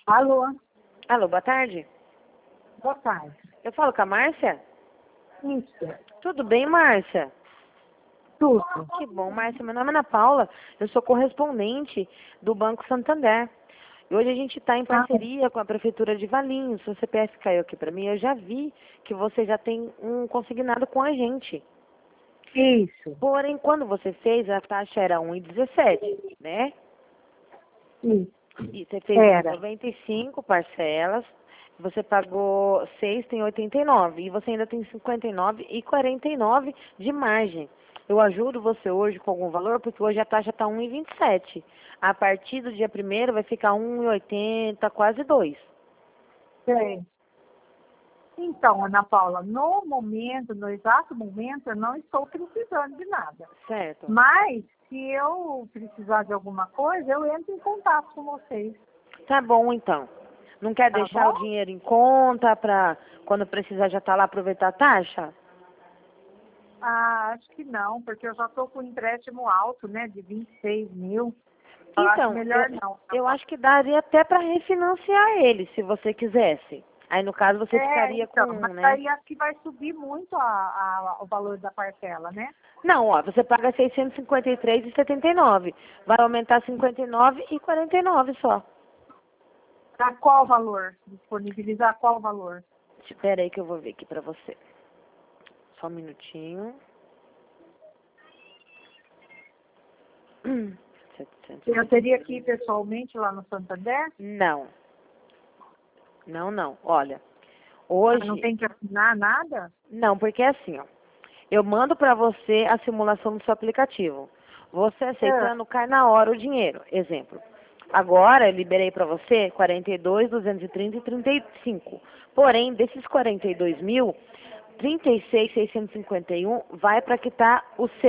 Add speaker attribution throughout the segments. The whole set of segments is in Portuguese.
Speaker 1: Alô,
Speaker 2: Alô, boa tarde.
Speaker 1: boa tarde.
Speaker 2: Eu falo com a Márcia?
Speaker 1: Isso,
Speaker 2: Tudo bem, Márcia?
Speaker 1: tudo.
Speaker 2: Que bom, Márcia. Meu nome é Ana Paula. Eu sou correspondente do Banco Santander. E hoje a gente está em parceria com a Prefeitura de Valinhos. Se o CPF caiu aqui para mim, eu já vi que você já tem um consignado com a gente.
Speaker 1: Isso,
Speaker 2: Porém, quando você fez, a taxa era 1,17, né?
Speaker 1: isso.
Speaker 2: E você fez
Speaker 1: Era.
Speaker 2: 95 parcelas, você pagou 6, tem 89, e você ainda tem 59 e 49 de margem. Eu ajudo você hoje com algum valor, porque hoje a taxa está 1,27. A partir do dia 1º vai ficar 1,80, quase 2.
Speaker 1: Sei. Então, Ana Paula, no momento, no exato momento, eu não estou precisando de nada.
Speaker 2: Certo?
Speaker 1: Mas, se eu precisar de alguma coisa, eu entro em contato com vocês.
Speaker 2: Tá bom, então. Não quer
Speaker 1: Tá
Speaker 2: deixar o
Speaker 1: bom?
Speaker 2: dinheiro em conta para quando precisar já tá lá aproveitar a taxa?
Speaker 1: Ah, acho que não, porque eu já estou com um empréstimo alto, né, de 26 mil. Eu acho
Speaker 2: Então,
Speaker 1: melhor não.
Speaker 2: eu acho que daria até para refinanciar ele, se você quisesse. Aí, no caso, você ficaria com
Speaker 1: Então,
Speaker 2: um,
Speaker 1: mas
Speaker 2: né?
Speaker 1: aí acho que vai subir muito o valor da parcela, né?
Speaker 2: Não, ó, você paga 653,79. Vai aumentar 59 e 49 só.
Speaker 1: Para qual valor? Disponibilizar qual valor?
Speaker 2: Espera aí que eu vou ver aqui pra você. Só um minutinho. 700.
Speaker 1: Eu teria que ir pessoalmente lá no Santander?
Speaker 2: Não. Não. Olha,
Speaker 1: Não
Speaker 2: hoje...
Speaker 1: tem que assinar nada?
Speaker 2: Não, porque é assim, ó. Eu mando pra você a simulação do seu aplicativo. Você aceitando, cai na hora o dinheiro. Exemplo. Agora, eu liberei pra você 42, 230 e 35. Porém, desses 42 mil, 36.651 vai para quitar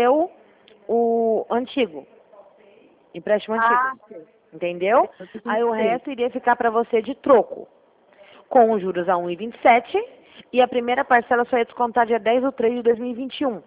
Speaker 2: o antigo, empréstimo antigo.
Speaker 1: Sim.
Speaker 2: Entendeu?
Speaker 1: Eu fico
Speaker 2: Aí o
Speaker 1: sei.
Speaker 2: resto iria ficar para você de troco, com os juros a 1,27 e a primeira parcela só ia descontar dia 10/3 de 2021.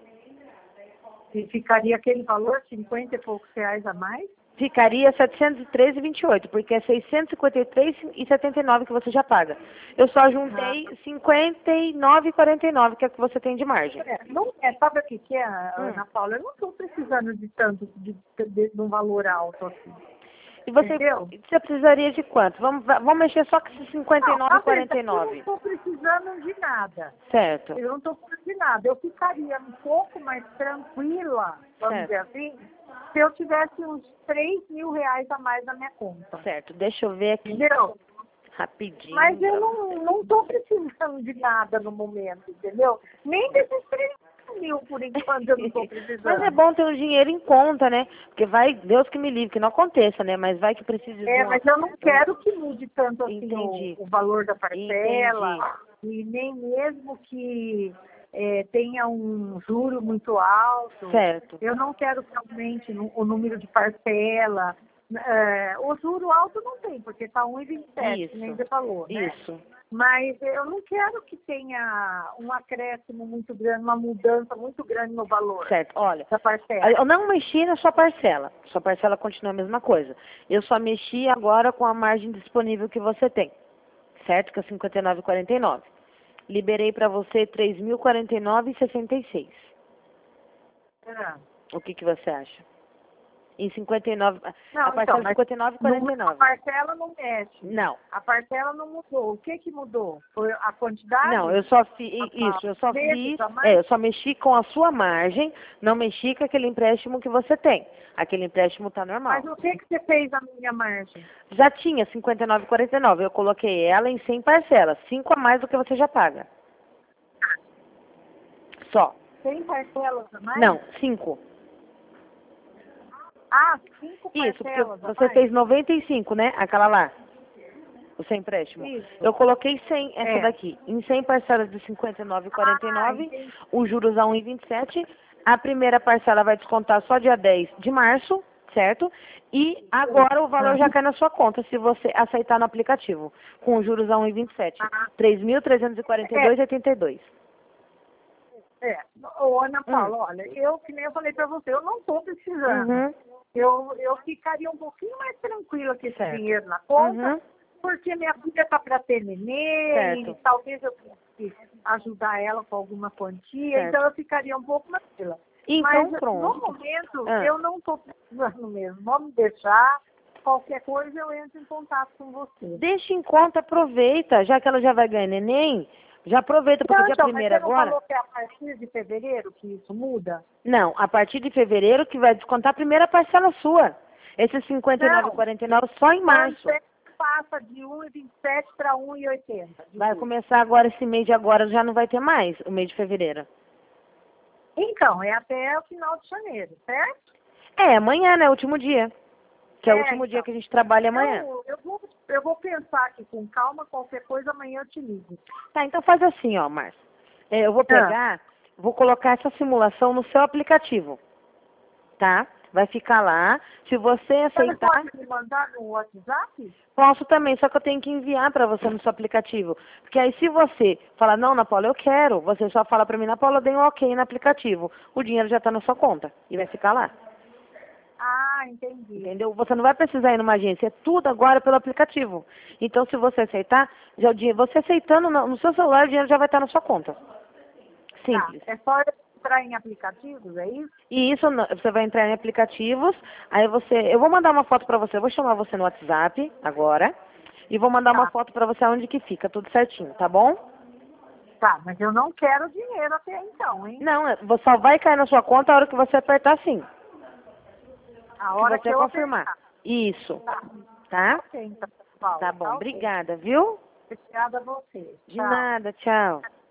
Speaker 1: E ficaria aquele valor, 50 e poucos reais a mais?
Speaker 2: Ficaria 713,28, porque é 653,79 que você já paga. Eu só juntei 59,49, que é o que você tem de margem.
Speaker 1: Não é, sabe o que é,
Speaker 2: Hum.
Speaker 1: Ana Paula? Eu não estou precisando de tanto, de um valor alto assim.
Speaker 2: E você,
Speaker 1: Entendeu?
Speaker 2: você precisaria de quanto? Vamos mexer só com esses
Speaker 1: Não, na verdade, eu não
Speaker 2: 59,49.
Speaker 1: estou precisando de nada.
Speaker 2: Certo.
Speaker 1: Eu não estou precisando de nada. Eu ficaria um pouco mais tranquila, vamos
Speaker 2: Certo.
Speaker 1: dizer assim, se eu tivesse uns 3 mil reais a mais na minha conta.
Speaker 2: Certo, deixa eu ver aqui
Speaker 1: Entendeu?
Speaker 2: rapidinho.
Speaker 1: Mas eu não estou precisando de nada no momento, entendeu? Nem desses 3 mil, por enquanto, eu não estou precisando.
Speaker 2: Mas é bom ter um dinheiro em conta, né? Porque vai, Deus que me livre, que não aconteça, né? Mas vai que precise de uma...
Speaker 1: Mas eu não quero que mude tanto assim
Speaker 2: Entendi.
Speaker 1: o valor da parcela,
Speaker 2: Entendi.
Speaker 1: e nem mesmo que tenha um juro muito alto.
Speaker 2: Certo.
Speaker 1: Eu não quero que aumente o número de parcela. O juro alto não tem, porque está 1,27,
Speaker 2: Isso.
Speaker 1: nem você falou, né?
Speaker 2: Isso.
Speaker 1: Mas eu não quero que tenha um acréscimo muito grande, uma mudança muito grande no valor
Speaker 2: Certo, olha,
Speaker 1: da parcela.
Speaker 2: eu não mexi na sua parcela. Sua parcela continua a mesma coisa. Eu só mexi agora com a margem disponível que você tem. Certo? Que é 59,49. Liberei para você 3.049,66.
Speaker 1: É.
Speaker 2: O que você acha? Em 59,
Speaker 1: Não,
Speaker 2: a parcela
Speaker 1: então, mas
Speaker 2: 59,49.
Speaker 1: a parcela não mexe.
Speaker 2: Não.
Speaker 1: A parcela não mudou. O que mudou? Foi a quantidade?
Speaker 2: Não, eu só fiz isso, eu só fiz, eu só mexi com a sua margem, não mexi com aquele empréstimo que você tem. Aquele empréstimo tá normal.
Speaker 1: Mas o que você fez na minha margem?
Speaker 2: Já tinha 59,49, eu coloquei ela em 100 parcelas, 5 a mais do que você já paga. Só.
Speaker 1: 100 parcelas a mais?
Speaker 2: Não, 5.
Speaker 1: 5
Speaker 2: Isso, porque
Speaker 1: parcelas a
Speaker 2: você
Speaker 1: mais?
Speaker 2: fez 95, né? Aquela lá. O seu empréstimo.
Speaker 1: Isso.
Speaker 2: Eu coloquei 100, essa daqui. Em 100 parcelas de 59,49,
Speaker 1: entendi.
Speaker 2: os juros a 1,27. A primeira parcela vai descontar só dia 10 de março, certo? E agora o valor já cai na sua conta, se você aceitar no aplicativo, com os juros a 1,27. 3.342,82.
Speaker 1: Ô, Ana Paula, olha, que nem eu falei pra você, eu não estou precisando.
Speaker 2: Uhum.
Speaker 1: Eu ficaria um pouquinho mais tranquila com esse
Speaker 2: Certo.
Speaker 1: dinheiro na conta.
Speaker 2: Uhum.
Speaker 1: porque minha filha está para ter neném,
Speaker 2: Certo.
Speaker 1: e talvez eu pudesse ajudar ela com alguma quantia,
Speaker 2: Certo.
Speaker 1: então eu ficaria um pouco na fila.
Speaker 2: Então,
Speaker 1: Mas
Speaker 2: pronto.
Speaker 1: no momento
Speaker 2: Ah.
Speaker 1: eu não estou precisando mesmo. Vamos deixar, qualquer coisa eu entro em contato com você.
Speaker 2: Deixa em conta, aproveita, já que ela já vai ganhar neném, já aproveita, porque
Speaker 1: Não,
Speaker 2: dia
Speaker 1: então, mas
Speaker 2: primeiro
Speaker 1: você não
Speaker 2: agora...
Speaker 1: falou que é a partir de fevereiro que isso muda?
Speaker 2: Não, a partir de fevereiro que vai descontar a primeira parcela sua. Esse 59,49 só em março.
Speaker 1: Quando você passa de 1,27 para 1,80.
Speaker 2: Vai começar agora esse mês de agora, já não vai ter mais o mês de fevereiro.
Speaker 1: Então, é até o final de janeiro, certo?
Speaker 2: É, amanhã, né? Último dia. Que é o
Speaker 1: É,
Speaker 2: último dia
Speaker 1: então.
Speaker 2: que a gente trabalha amanhã.
Speaker 1: Eu vou pensar aqui com calma, qualquer coisa amanhã eu te ligo.
Speaker 2: Tá, então faz assim, ó, Márcia. Eu vou pegar, vou colocar essa simulação no seu aplicativo. Tá? Vai ficar lá. Se você
Speaker 1: Você
Speaker 2: aceitar,
Speaker 1: pode me mandar no WhatsApp?
Speaker 2: posso também, só que eu tenho que enviar para você no seu aplicativo. Porque aí se você falar, não, Ana Paula, eu quero, você só fala para mim, Ana Paula, eu dei um ok no aplicativo. O dinheiro já está na sua conta e vai ficar lá.
Speaker 1: Ah, entendi.
Speaker 2: Entendeu? Você não vai precisar ir numa agência, é tudo agora pelo aplicativo. Então, se você aceitar, já o dinheiro, você aceitando no seu celular, o dinheiro já vai estar na sua conta. Simples.
Speaker 1: Tá. É só eu entrar em aplicativos, é isso?
Speaker 2: E isso, você vai entrar em aplicativos, aí eu vou mandar uma foto pra você, eu vou chamar você no WhatsApp agora, e vou mandar uma
Speaker 1: Tá.
Speaker 2: foto pra você onde que fica, tudo certinho, tá bom?
Speaker 1: Tá, mas eu não quero dinheiro até então, hein?
Speaker 2: Não, só vai cair na sua conta a hora que você apertar sim,
Speaker 1: A
Speaker 2: que
Speaker 1: hora
Speaker 2: você
Speaker 1: que eu
Speaker 2: confirmar.
Speaker 1: apertar.
Speaker 2: Isso,
Speaker 1: Tá.
Speaker 2: tá?
Speaker 1: Ok, então, Paula.
Speaker 2: Tá bom,
Speaker 1: ok.
Speaker 2: obrigada, viu?
Speaker 1: Obrigada a você.
Speaker 2: De
Speaker 1: Tchau.
Speaker 2: nada, tchau.